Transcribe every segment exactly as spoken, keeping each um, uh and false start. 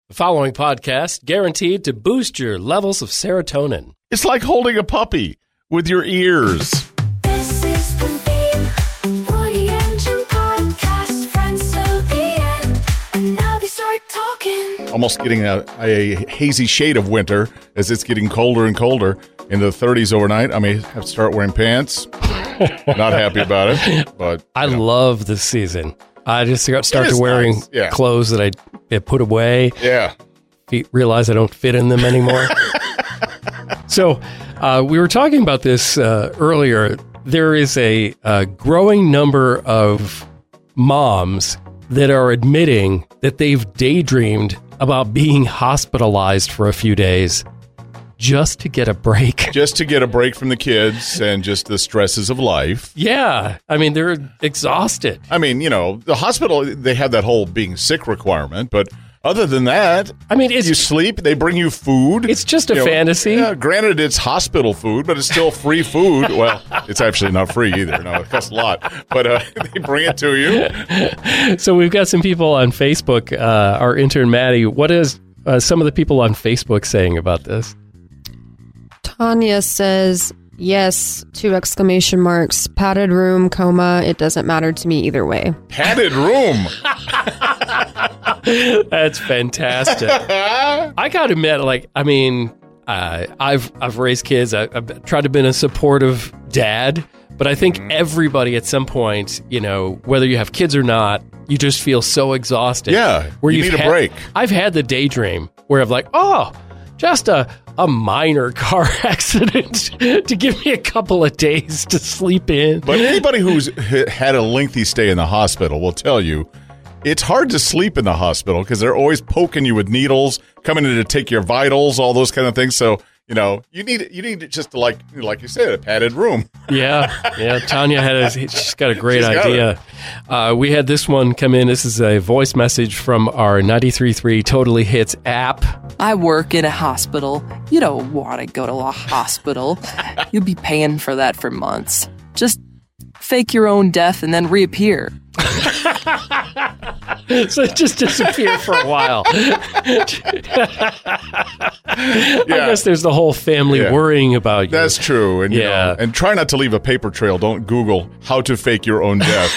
The following podcast guaranteed to boost your levels of serotonin. It's like holding a puppy with your ears. This is the theme, Woody and Jim podcast, friends till the end, and now they start talking. Almost getting a, a hazy shade of winter as it's getting colder and colder into the thirties overnight. I may have to start wearing pants. Not happy about it, but I know. love this season. I just got started is wearing nice. Yeah. clothes that I had put away. Yeah. Realize I don't fit in them anymore. So uh, we were talking about this uh, earlier. There is a, a growing number of moms that are admitting that they've daydreamed about being hospitalized for a few days just to get a break. Just to get a break from the kids and just the stresses of life. Yeah. I mean, they're exhausted. I mean, you know, the hospital, they have that whole being sick requirement, but other than that, I mean, it's you sleep, they bring you food. It's just a You know, fantasy. Yeah, granted, it's hospital food, but it's still free food. Well, it's actually not free either. No, it costs a lot, but uh, they bring it to you. So we've got some people on Facebook. Uh, our intern, Maddie, what is uh, some of the people on Facebook saying about this? Tanya says, yes, two exclamation marks, padded room, coma, it doesn't matter to me either way. Padded room. That's fantastic. I gotta admit, like, I mean, uh, I've I've raised kids. I, I've tried to be a supportive dad, but I think Mm-hmm. everybody at some point, you know, whether you have kids or not, you just feel so exhausted. Yeah, you you've need a had- break. I've had the daydream where I'm like, oh, just a a minor car accident to give me a couple of days to sleep in. But anybody who's h- had a lengthy stay in the hospital will tell you it's hard to sleep in the hospital because they're always poking you with needles, coming in to take your vitals, all those kind of things. So, you know, you need you need just to, like like you said, a padded room. Yeah, yeah. Tanya had a, she's got a great She's got idea. Uh, we had this one come in. This is a voice message from our ninety-three point three Totally Hits app. I work in a hospital. You don't want to go to a hospital. You'll be paying for that for months. Just fake your own death and then reappear. So just disappear for a while. I guess there's the whole family Yeah. worrying about you. That's true. And you Yeah. know, and try not to leave a paper trail. Don't Google how to fake your own death.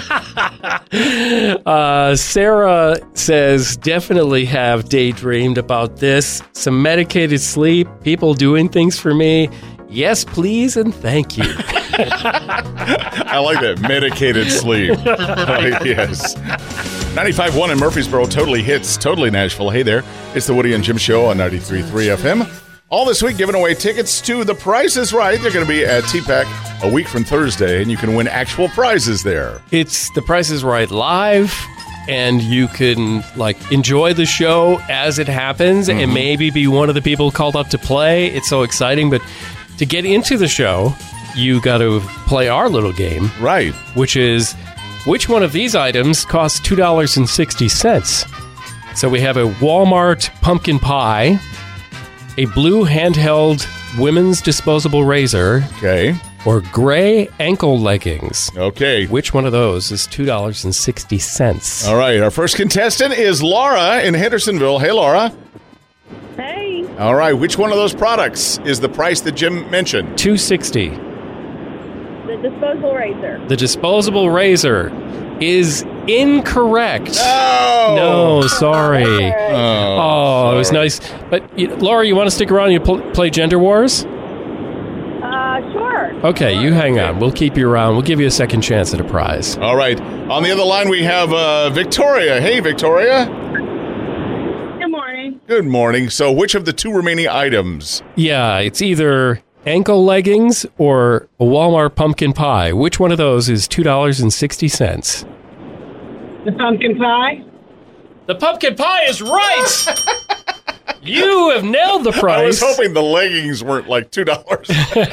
Uh, Sarah says, definitely have daydreamed about this. Some medicated sleep, people doing things for me. Yes, please, and thank you. I like that. Medicated sleep. Uh, yes. ninety-five point one in Murfreesboro totally hits, totally Nashville. Hey there. It's the Woody and Jim Show on ninety-three point three F M. All this week giving away tickets to The Price is Right. They're going to be at T PAC a week from Thursday, and you can win actual prizes there. It's The Price is Right live, and you can like enjoy the show as it happens and maybe be one of the people called up to play. It's so exciting, but to get into the show, you got to play our little game, Right. which is which one of these items costs two dollars and sixty cents? So we have a Walmart pumpkin pie, a blue handheld women's disposable razor, Okay. or gray ankle leggings. Okay. Which one of those is two dollars and sixty cents? All right. Our first contestant is Laura in Hendersonville. Hey, Laura. Hey, All right. Which one of those products is the price that Jim mentioned? two dollars and sixty cents. the disposable razor. The disposable razor is incorrect. Oh. No, sorry. Oh, Oh, it was sorry. nice. But, you, Laura, you want to stick around and you pl- play Gender Wars? Uh, sure. Okay, you hang on. We'll keep you around. We'll give you a second chance at a prize. All right. On the other line, we have uh, Victoria. Hey, Victoria. Good morning. Good morning. So which of the two remaining items? Yeah, it's either ankle leggings or a Walmart pumpkin pie. Which one of those is two dollars and sixty cents? The pumpkin pie. The pumpkin pie is right! You have nailed the I was price. hoping the leggings weren't like two dollars.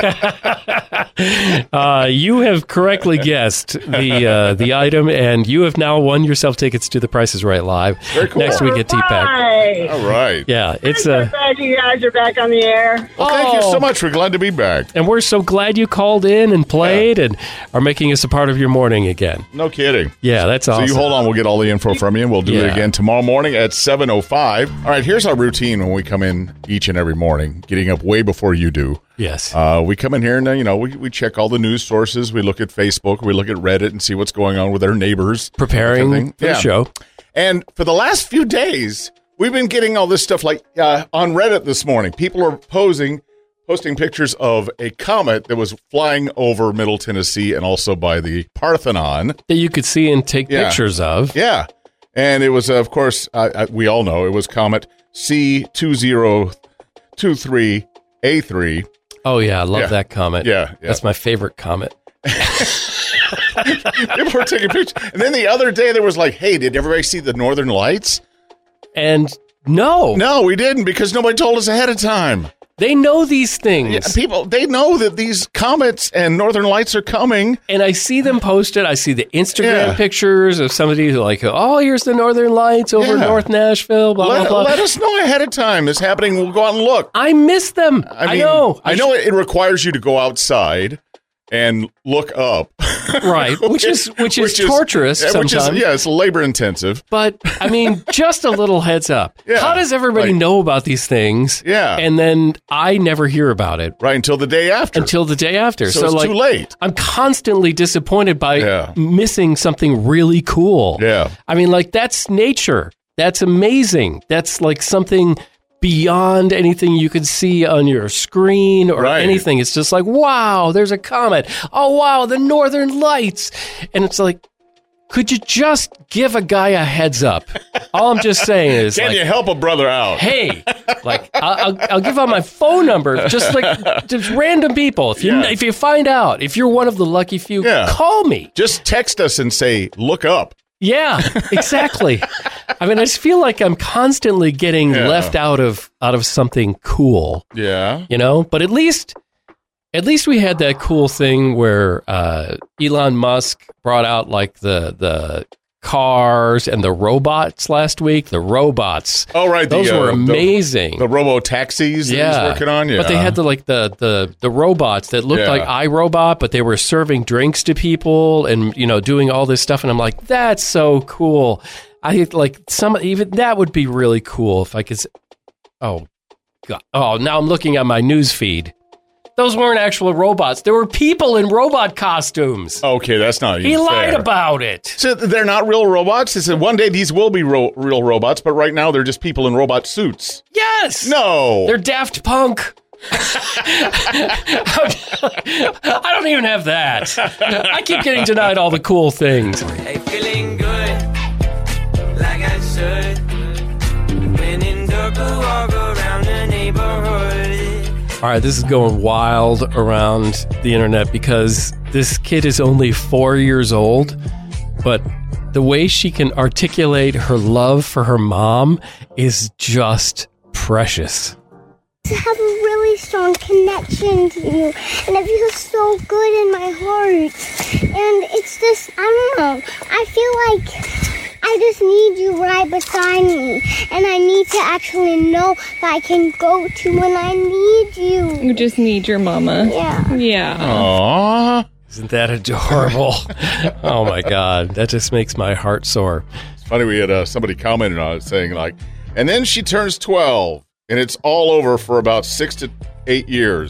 Uh, you have correctly guessed the uh, the item, and you have now won yourself tickets to The Price is Right Live Very cool. next week at T PAC. Hi. All right. Yeah, it's I'm uh, so glad you guys are back on the air. Well, thank you Oh. so much. We're glad to be back. and we're so glad you called in and played and are making us a part of your morning again. No kidding. Yeah, that's So awesome. you hold on. We'll get all the info from you, and we'll do it Yeah. again tomorrow morning at seven oh five. All right, here's our routine when we come in each and every morning, getting up way before you do. Yes. Uh, we come in here and, uh, you know, we, we check all the news sources. We look at Facebook. We look at Reddit and see what's going on with our neighbors. Preparing Everything. for Yeah. the show. And for the last few days, we've been getting all this stuff like uh, on Reddit this morning. People are posing, posting pictures of a comet that was flying over Middle Tennessee and also by the Parthenon. That you could see and take Yeah. pictures of. Yeah. And it was, uh, of course, uh, uh, we all know it was comet C two zero two three A three. Oh, yeah, I love Yeah. that comment. Yeah, yeah. That's my favorite comment. People were taking pictures. And then the other day there was like, hey, did everybody see the Northern Lights? And no, No, we didn't because nobody told us ahead of time. they know these things. Yeah, people, they know that these comets and Northern Lights are coming. And I see them posted. I see the Instagram Yeah. pictures of somebody who like, oh, here's the Northern Lights over Yeah. North Nashville, blah, Let, blah, blah. let us know ahead of time it's happening. We'll go out and look. I miss them. I, I, mean, know. I know it, it requires you to go outside and look up. Right. Which is which is torturous yeah, which sometimes. is, yeah, it's labor intensive. But I mean, just a little heads up. Yeah, How does everybody right. know about these things? Yeah. And then I never hear about it Right until the day after. until the day after. so, it's like too late. I'm constantly disappointed by Yeah. missing something really cool. Yeah. I mean, like, that's nature. That's amazing. That's like something beyond anything you could see on your screen or Right. anything. It's just like, wow, there's a comet. Oh, wow, the Northern Lights. And it's like, could you just give a guy a heads up? All I'm just saying is, Can like, you help a brother out? hey, like, I'll, I'll, I'll give out my phone number, just like just random people. If you Yeah. if you find out, if you're one of the lucky few, Yeah. call me. Just text us and say, look up. Yeah, exactly. I mean, I just feel like I'm constantly getting Yeah. left out of out of something cool, Yeah. you know. But at least, at least we had that cool thing where uh, Elon Musk brought out like the the cars and the robots last week. The robots, Oh, right. those the, were uh, amazing. The, the robo taxis that yeah, he's working on. Yeah. but they had the like the the the robots that looked Yeah. like iRobot, but they were serving drinks to people and you know doing all this stuff. And I'm like, that's so cool. I like some even that would be really cool if I could. s- Oh, God! Oh, now I'm looking at my news feed. Those weren't actual robots. There were people in robot costumes. Okay, that's not even he lied fair. about it. So they're not real robots? They said one day these will be ro- real robots, but right now they're just people in robot suits. Yes. No. They're Daft Punk. I don't even have that. I keep getting denied all the cool things. Hey, feeling good, like I should. When in dark, I walk around the neighborhood. All right, this is going wild around the internet because this kid is only four years old, but the way she can articulate her love for her mom is just precious. To have a really strong connection to you, and it feels so good in my heart. And it's just, I don't know, I feel like I just need you right beside me, and I need to actually know that I can go to when I need you. You just need your mama. Yeah. Yeah. Aww. Isn't that adorable? Oh my God, that just makes my heart sore. It's funny, we had uh, somebody commented on it saying, like, and then she turns twelve, and it's all over for about six to eight years.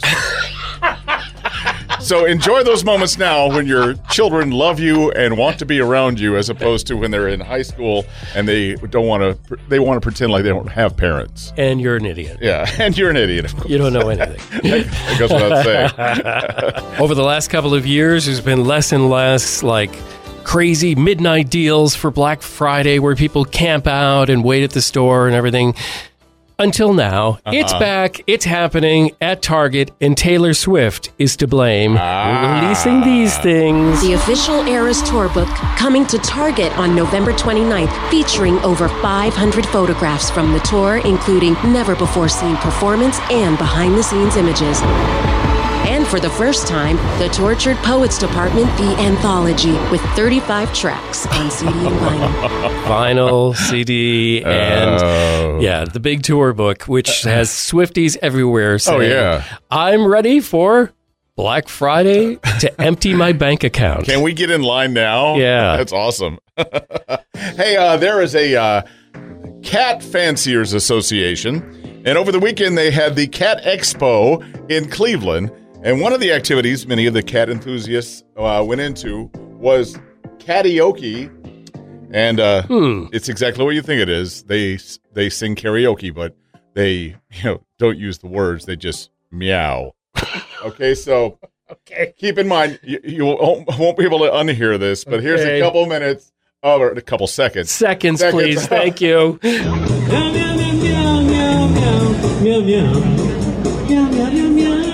So enjoy those moments now when your children love you and want to be around you, as opposed to when they're in high school and they don't want to. They want to pretend like they don't have parents. And you're an idiot. Yeah, and you're an idiot. Of course. You don't know anything. That goes without saying. Over the last couple of years, there's been less and less like crazy midnight deals for Black Friday where people camp out and wait at the store and everything. Until now, uh-huh. It's back, it's happening at Target, and Taylor Swift is to blame. Ah. We're releasing these things. The official Eras Tour book coming to Target on November twenty-ninth, featuring over five hundred photographs from the tour, including never-before-seen performance and behind-the-scenes images. And for the first time, the Tortured Poets Department, the anthology, with thirty-five tracks on C D and vinyl. Vinyl, C D, and oh. yeah, the big tour book, which has Swifties everywhere saying, oh, yeah. I'm ready for Black Friday to empty my bank account. Can we get in line now? Yeah. That's awesome. Hey, uh, there is a uh, Cat Fanciers Association, and over the weekend they had the Cat Expo in Cleveland. And one of the activities many of the cat enthusiasts uh, went into was karaoke, and uh, hmm. it's exactly what you think it is. They they sing karaoke, but they you know don't use the words. They just meow. Okay, so okay. Keep in mind you, you won't, won't be able to unhear this, but okay. Here's a couple minutes, oh, or a couple seconds. Seconds, seconds. Please. Thank you. Meow meow meow meow meow meow meow meow meow meow.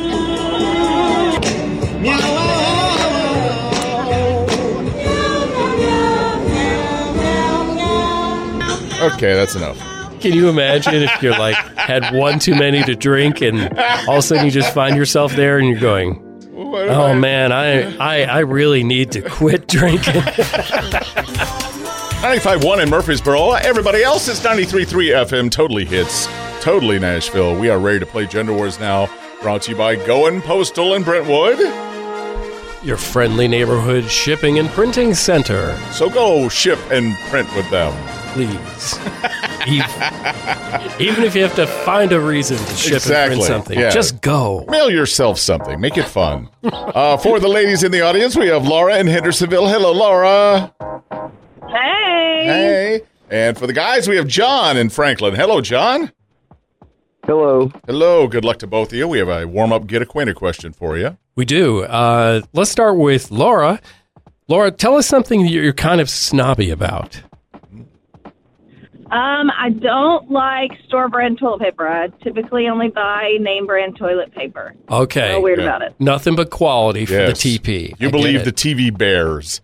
Okay, that's enough. Can you imagine if you're like had one too many to drink and all of a sudden you just find yourself there and you're going, oh I- man, I, I I really need to quit drinking. ninety-five point one in Murfreesboro. Everybody else, it's ninety-three point three F M. Totally hits. Totally Nashville. We are ready to play Gender Wars now. Brought to you by Goen Postal in Brentwood. Your friendly neighborhood shipping and printing center. So go ship and print with them. Please. even, even if you have to find a reason to ship exactly. and print something, yeah. Just go. Mail yourself something. Make it fun. uh, for the ladies in the audience, we have Laura in Hendersonville. Hello, Laura. Hey. Hey. And for the guys, we have John in Franklin. Hello, John. Hello. Hello. Good luck to both of you. We have a warm-up, get acquainted question for you. We do. Uh, let's start with Laura. Laura, tell us something that you're kind of snobby about. Um, I don't like store brand toilet paper. I typically only buy name brand toilet paper. Okay. So weird yeah. about it. Nothing but quality for yes. the T P. You I believe the T V bears.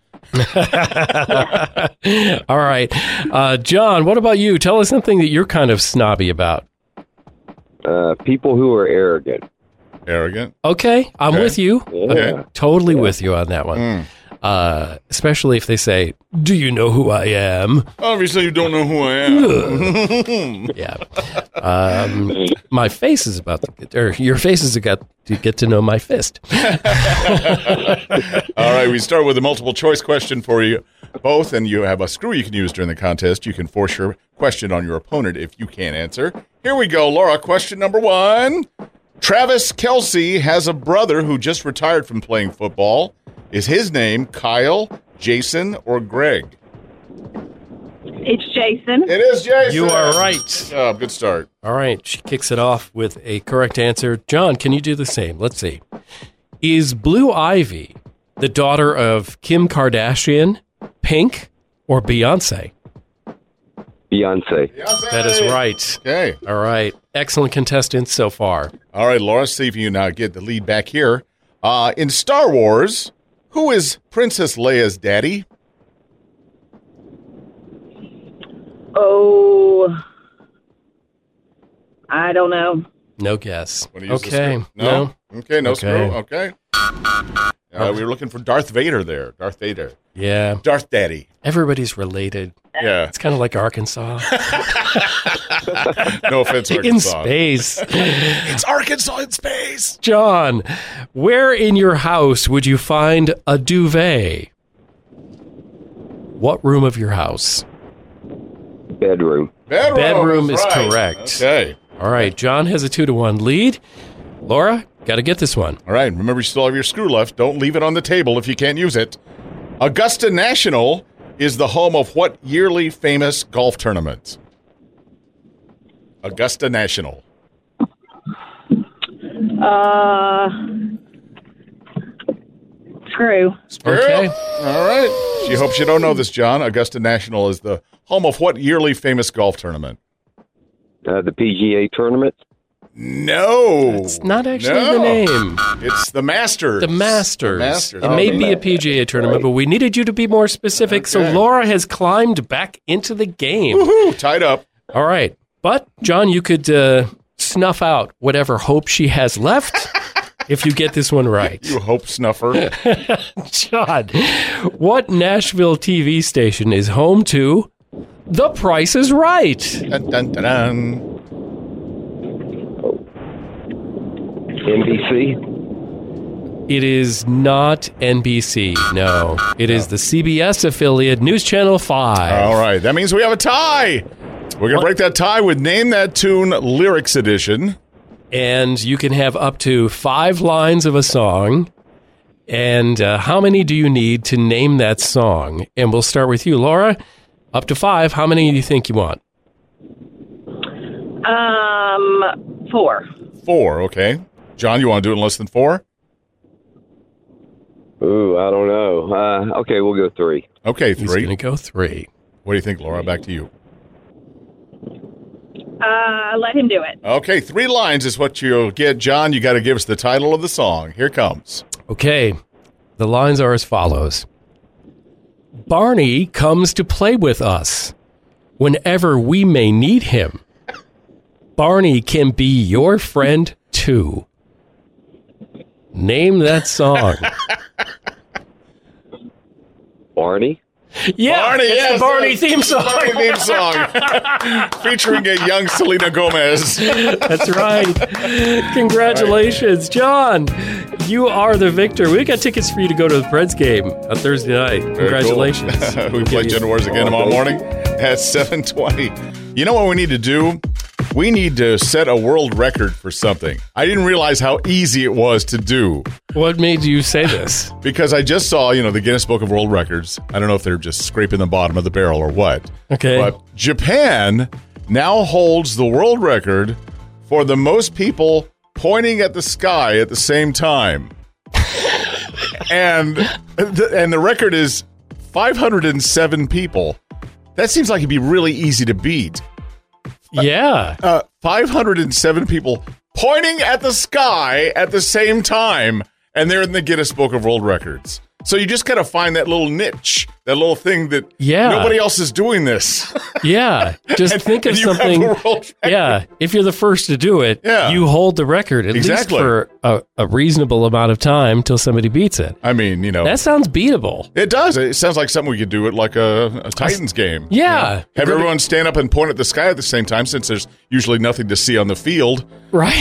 All right. Uh, John, what about you? Tell us something that you're kind of snobby about. Uh, people who are arrogant. Arrogant? Okay. I'm okay. with you. Yeah. I'm totally yeah. with you on that one. Mm. Uh, especially if they say, do you know who I am? Obviously, you don't know who I am. Yeah. Um, my face is about to get, or your face is about to get to know my fist. All right, we start with a multiple choice question for you both, and you have a screw you can use during the contest. You can force your question on your opponent if you can't answer. Here we go, Laura. Question number one. Travis Kelce has a brother who just retired from playing football. Is his name Kyle, Jason, or Greg? It's Jason. It is Jason. You are right. Oh, good start. All right. She kicks it off with a correct answer. John, can you do the same? Let's see. Is Blue Ivy the daughter of Kim Kardashian, Pink, or Beyonce? Beyonce. Beyonce. That is right. Okay. All right. Excellent contestants so far. All right, Laura, see if you now get the lead back here. Uh, in Star Wars, who is Princess Leia's daddy? Oh, I don't know. No guess. Okay. No. no. Okay, no okay. screw. Okay. Uh, we were looking for Darth Vader there. Darth Vader. Yeah. Darth Daddy. Everybody's related. Yeah. It's kind of like Arkansas. No offense, Arkansas. In space. It's Arkansas in space. John, where in your house would you find a duvet? What room of your house? Bedroom. Bedroom, Bedroom is right. correct. Okay. All right. John has a two to one lead. Laura, got to get this one. All right. Remember, you still have your screw left. Don't leave it on the table if you can't use it. Augusta National is the home of what yearly famous golf tournament? Augusta National. Uh, screw. Screw. Okay. All right. She hopes you don't know this, John. Augusta National is the home of what yearly famous golf tournament? Uh, the P G A tournament. No. It's not actually No. the name. It's the Masters. The Masters. The Masters. It Oh, may the be a Masters. P G A tournament, but we needed you to be more specific. So Okay. Laura has climbed back into the game. Woohoo, tied up. All right. But, John, you could uh, snuff out whatever hope she has left if you get this one right. You hope snuffer. John, what Nashville T V station is home to The Price is Right? Dun, dun, dun, dun. N B C. It is not N B C. No. It is the C B S affiliate, News Channel five. All right. That means we have a tie. We're going to break that tie with Name That Tune Lyrics Edition. And you can have up to five lines of a song. And uh, how many do you need to name that song? And we'll start with you, Laura. Up to five. How many do you think you want? Um, four. Four, okay. John, you want to do it in less than four? Ooh, I don't know. Uh, okay, we'll go three. Okay, He's three. going to go three. What do you think, Laura? Back to you. Uh, let him do it. Okay, three lines is what you'll get. John, you got to give us the title of the song. Here comes. Okay. The lines are as follows. Barney comes to play with us whenever we may need him. Barney can be your friend too. Name that song. Barney. Yeah, Barney, it's yes, the Barney that's theme the song. Barney theme song. Featuring a young Selena Gomez. That's right. Congratulations, John. You are the victor. We got tickets for you to go to the Preds game on Thursday night. Very Congratulations. cool. we We'll play give you- Gender Wars again tomorrow morning at seven twenty. You know what we need to do? We need to set a world record for something. I didn't realize how easy it was to do What made you say this? because I just saw, you know, the Guinness Book of World Records. I don't know if they're just scraping the bottom of the barrel or what. Okay. But Japan now holds the world record for the most people pointing at the sky at the same time. and the, and the record is five hundred seven people. That seems like it'd be really easy to beat. Yeah. Uh, five hundred seven people pointing at the sky at the same time, and they're in the Guinness Book of World Records. So you just got to find that little niche, that little thing that Yeah. nobody else is doing this. Yeah. Just And- think of and you have something. the world record. Yeah. If you're the first to do it, Yeah. you hold the record at Exactly. least for a, a reasonable amount of time till somebody beats it. I mean, you know, That sounds beatable. it does. It sounds like something we could do at like a, a Titans game. Yeah. You know? Have everyone stand up and point at the sky at the same time since there's usually nothing to see on the field. Right.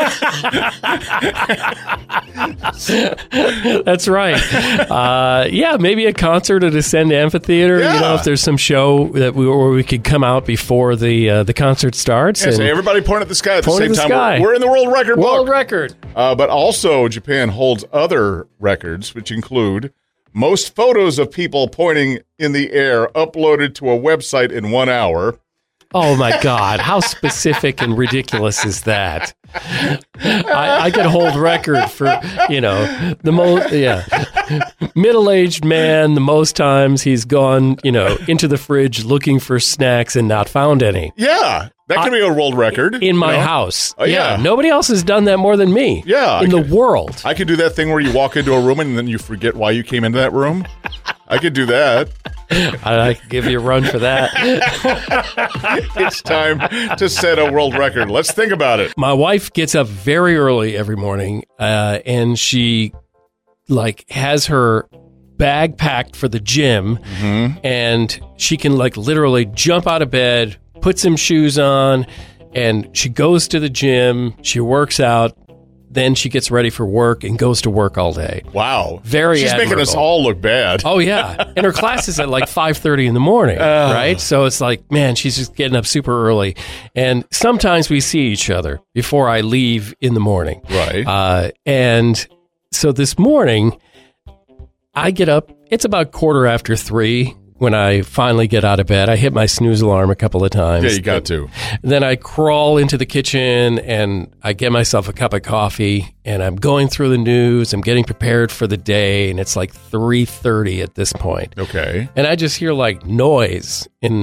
That's right. Uh, yeah, maybe a concert at Ascend Amphitheater. You know, Yeah. if there's some show that we where we could come out before the uh, the concert starts. Yeah, so and everybody point at the sky at the Point same at the time. sky. We're, we're in the world record world book. record. Uh, but also, Japan holds other records, which include most photos of people pointing in the air uploaded to a website in one hour. Oh my God! How specific and ridiculous is that? I, I could hold record for you know the most yeah middle-aged man. The most times he's gone you know into the fridge looking for snacks and not found any Yeah, that could be a world record. in my you know? house. Oh, yeah. nobody else has done that more than me. Yeah, in I the could- world. I could do that thing where you walk into a room and then you forget why you came into that room. I could do that. I, I could give you a run for that. It's time to set a world record. Let's think about it. My wife gets up very early every morning, uh, and she like has her bag packed for the gym, Mm-hmm. and she can like literally jump out of bed, put some shoes on, and she goes to the gym. She works out. Then she gets ready for work and goes to work all day. Wow. Very She's making us admirable. all look bad. Oh yeah, and her class is at like five thirty in the morning, right? So it's like, man, she's just getting up super early, and sometimes we see each other before I leave in the morning, Right. Uh, and so this morning, I get up. It's about quarter after three when I finally get out of bed. I hit my snooze alarm a couple of times. Yeah, you got to. Then I crawl into the kitchen and I get myself a cup of coffee and I'm going through the news. I'm getting prepared for the day and it's like three thirty at this point. Okay. And I just hear like noise in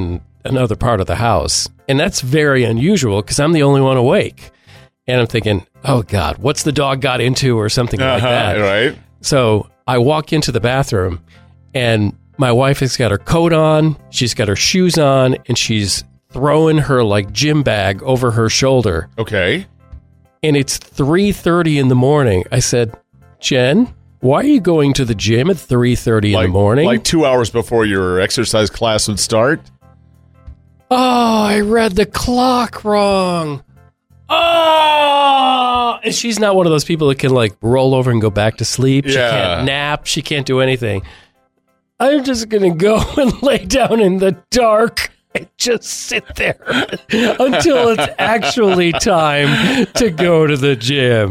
another part of the house. And that's very unusual because I'm the only one awake. And I'm thinking, oh, God, what's the dog got into or something like Uh-huh, that. right. So I walk into the bathroom and my wife has got her coat on, she's got her shoes on, and she's throwing her like gym bag over her shoulder. Okay. And it's three thirty in the morning. I said, Jen, why are you going to the gym at three thirty in Like, the morning? like two hours before your exercise class would start. Oh, I read the clock wrong. Oh, and she's not one of those people that can like roll over and go back to sleep. She Yeah. can't nap. She can't do anything. I'm just going to go and lay down in the dark and just sit there until it's actually time to go to the gym.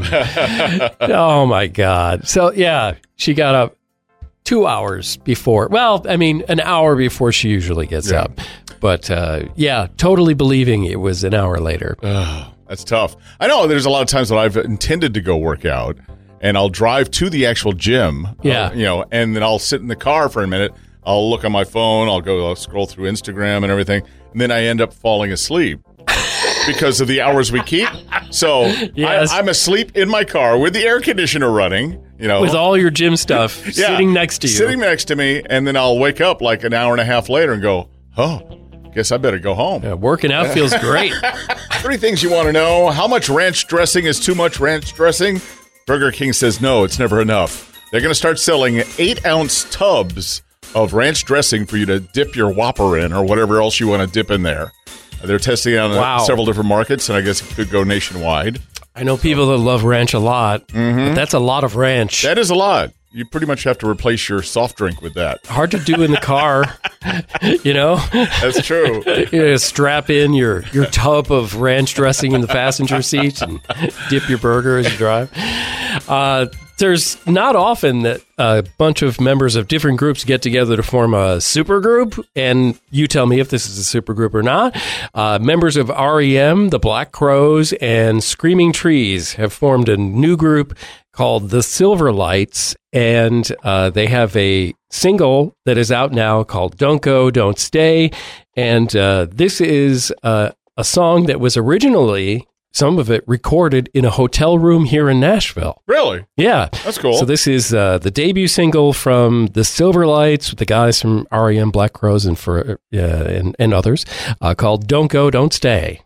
Oh, my God. So, yeah, she got up two hours before. Well, I mean, an hour before she usually gets Yeah. up. But, uh, yeah, totally believing it was an hour later. That's tough. I know there's a lot of times that I've intended to go work out, and I'll drive to the actual gym. Yeah. uh, you know, and then I'll sit in the car for a minute. I'll look on my phone. I'll go I'll scroll through Instagram and everything, and then I end up falling asleep because of the hours we keep. So Yes. I, I'm asleep in my car with the air conditioner running. You know, With all your gym stuff Yeah. sitting next to you. sitting next to me, and then I'll wake up like an hour and a half later and go, oh, guess I better go home. Yeah, working out feels great. Three things you want to know. How much ranch dressing is too much ranch dressing? Burger King says no, it's never enough. They're going to start selling eight-ounce tubs of ranch dressing for you to dip your Whopper in or whatever else you want to dip in there. They're testing it on uh, Wow. several different markets, and I guess it could go nationwide. I know people that love ranch a lot, but that's a lot of ranch. That is a lot. You pretty much have to replace your soft drink with that. Hard to do in the car, you know? That's true. You know, strap in your, your tub of ranch dressing in the passenger seat and dip your burger as you drive. Uh, there's not often that a bunch of members of different groups get together to form a super group, and you tell me if this is a super group or not. Uh, members of R E M, the Black Crowes, and Screaming Trees have formed a new group called the Silverlights, and uh, they have a single that is out now called Don't Go, Don't Stay, and uh, this is uh, a song that was originally, some of it recorded in a hotel room here in Nashville. Really? Yeah. That's cool. So this is uh, the debut single from the Silverlights with the guys from R E M, Black Crowes, and for uh, and, and others uh, called Don't Go, Don't Stay.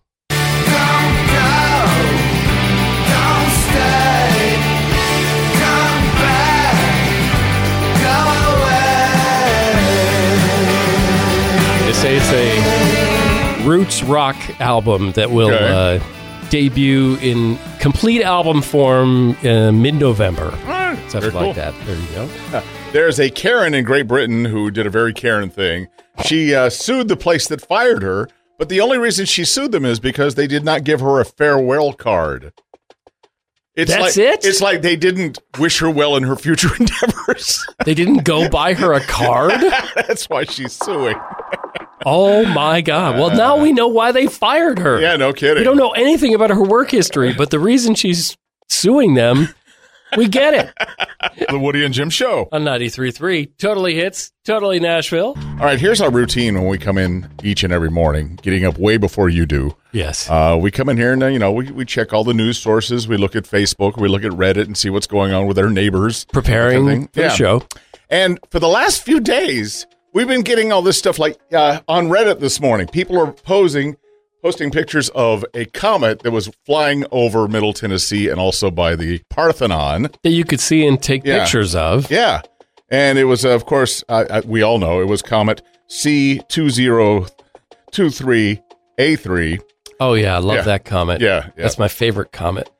They say it's a roots rock album that will Okay. uh, debut in complete album form uh, mid-November. Something Very cool. like that. There you go. There's a Karen in Great Britain who did a very Karen thing. She uh, sued the place that fired her, but the only reason she sued them is because they did not give her a farewell card. It's That's like, it? It's like they didn't wish her well in her future endeavors. They didn't go buy her a card? That's why she's suing. Oh, my God. Well, now we know why they fired her. Yeah, no kidding. We don't know anything about her work history, but the reason she's suing them, we get it. The Woody and Jim Show. On ninety-three point three, Totally Hits, Totally Nashville. All right, here's our routine when we come in each and every morning, getting up way before you do. Yes. Uh, we come in here and, uh, you know, we, we check all the news sources. We look at Facebook. We look at Reddit and see what's going on with our neighbors. Preparing Everything. for the Yeah. show. And for the last few days, we've been getting all this stuff like uh, on Reddit this morning. People are posing, posting pictures of a comet that was flying over Middle Tennessee and also by the Parthenon. That you could see and take Yeah. pictures of. Yeah. And it was, uh, of course, uh, uh, we all know it was comet C two zero two three A three. Oh, yeah. I love Yeah. that comment. Yeah, yeah. That's my favorite comment.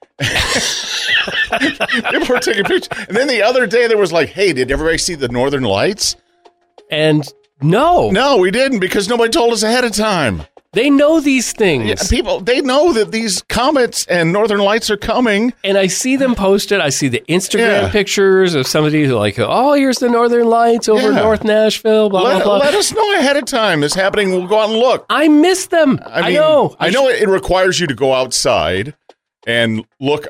People were taking pictures. And then the other day there was like, hey, did everybody see the Northern Lights? And no. No, we didn't because nobody told us ahead of time. They know these things. Yeah, people, they know that these comets and Northern Lights are coming. And I see them posted. I see the Instagram Yeah. pictures of somebody who like, oh, here's the Northern Lights over Yeah. North Nashville, blah, Let, blah, blah. let us know ahead of time it's happening. We'll go out and look. I miss them. I, mean, know. I know it, it requires you to go outside and look up.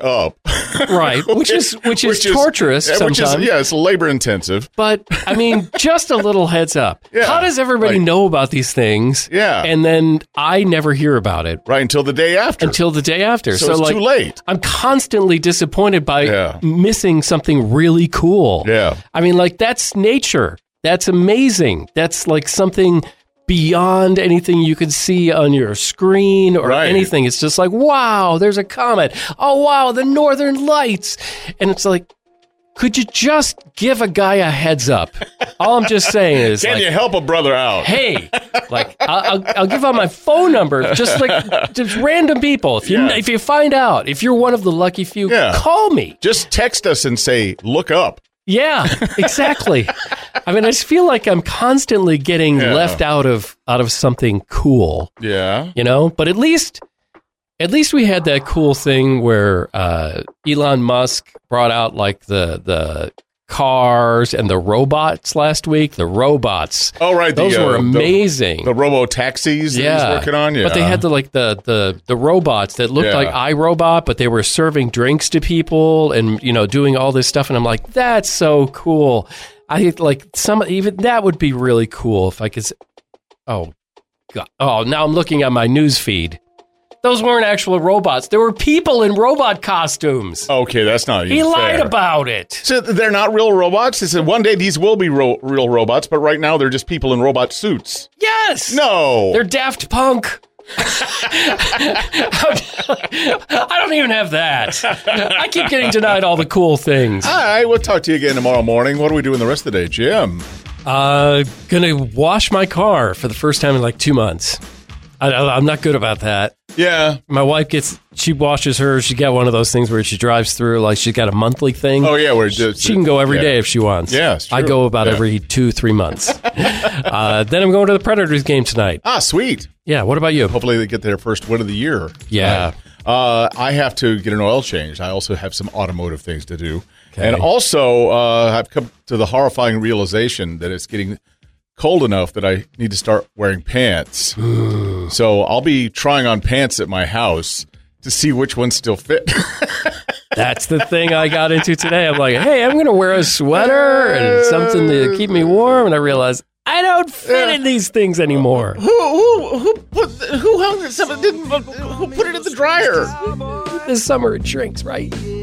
Right, which is which is torturous yeah, which sometimes. is, yeah, it's labor intensive. But I mean, just a little heads up. Yeah, How does everybody right. know about these things? Yeah. And then I never hear about it. Right, until the day after. Until the day after. So, So, it's like, too late. I'm constantly disappointed by Yeah. missing something really cool. Yeah. I mean, like, that's nature. That's amazing. That's like something beyond anything you could see on your screen or Right. anything. It's just like, wow, there's a comet. Oh, wow, the Northern Lights. And it's like, could you just give a guy a heads up? All I'm just saying is, Can like, you help a brother out? hey, like, I'll, I'll, I'll give out my phone number, just like just random people. If you Yeah. if you find out, if you're one of the lucky few, Yeah. call me. Just text us and say, look up. Yeah, exactly. I mean, I just feel like I'm constantly getting Yeah. left out of out of something cool, Yeah. you know. But at least, at least we had that cool thing where uh, Elon Musk brought out like the the cars and the robots last week. The robots, Oh, right. those the, uh, were the- amazing. The, robo taxis that yeah, he's working on. Yeah. but they had the like the the the robots that looked Yeah. like iRobot, but they were serving drinks to people and you know doing all this stuff. And I'm like, that's so cool. I think like some even that would be really cool if I could. s- Oh, God! Oh, now I'm looking at my news feed. Those weren't actual robots. There were people in robot costumes. Okay, that's not even He lied fair. about it. So they're not real robots? He said one day these will be ro- real robots, but right now they're just people in robot suits. Yes. No. They're Daft Punk. I don't even have that. I keep getting denied all the cool things. All right, we'll talk to you again tomorrow morning. What are we doing the rest of the day, Jim? Uh, gonna wash my car for the first time in like two months. I, I- I'm not good about that. Yeah. My wife gets, she washes hers. She got one of those things where she drives through, like she's got a monthly thing. Oh, yeah. Where it She, does- she can go every yeah. day if she wants. Yeah, it's I true. go about Yeah. every two, three months. uh, then I'm going to the Predators game tonight. Ah, sweet. Yeah. What about you? Hopefully they get their first win of the year. Yeah. Uh, I have to get an oil change. I also have some automotive things to do. Okay. And also, uh, I've come to the horrifying realization that it's getting cold enough that I need to start wearing pants. So I'll be trying on pants at my house to see which ones still fit. That's the thing I got into today. I'm like, hey, I'm going to wear a sweater and something to keep me warm. And I realized I don't fit in these things anymore. who who who put who hung it? Someone didn't who put it in the dryer? This summer it shrinks, right?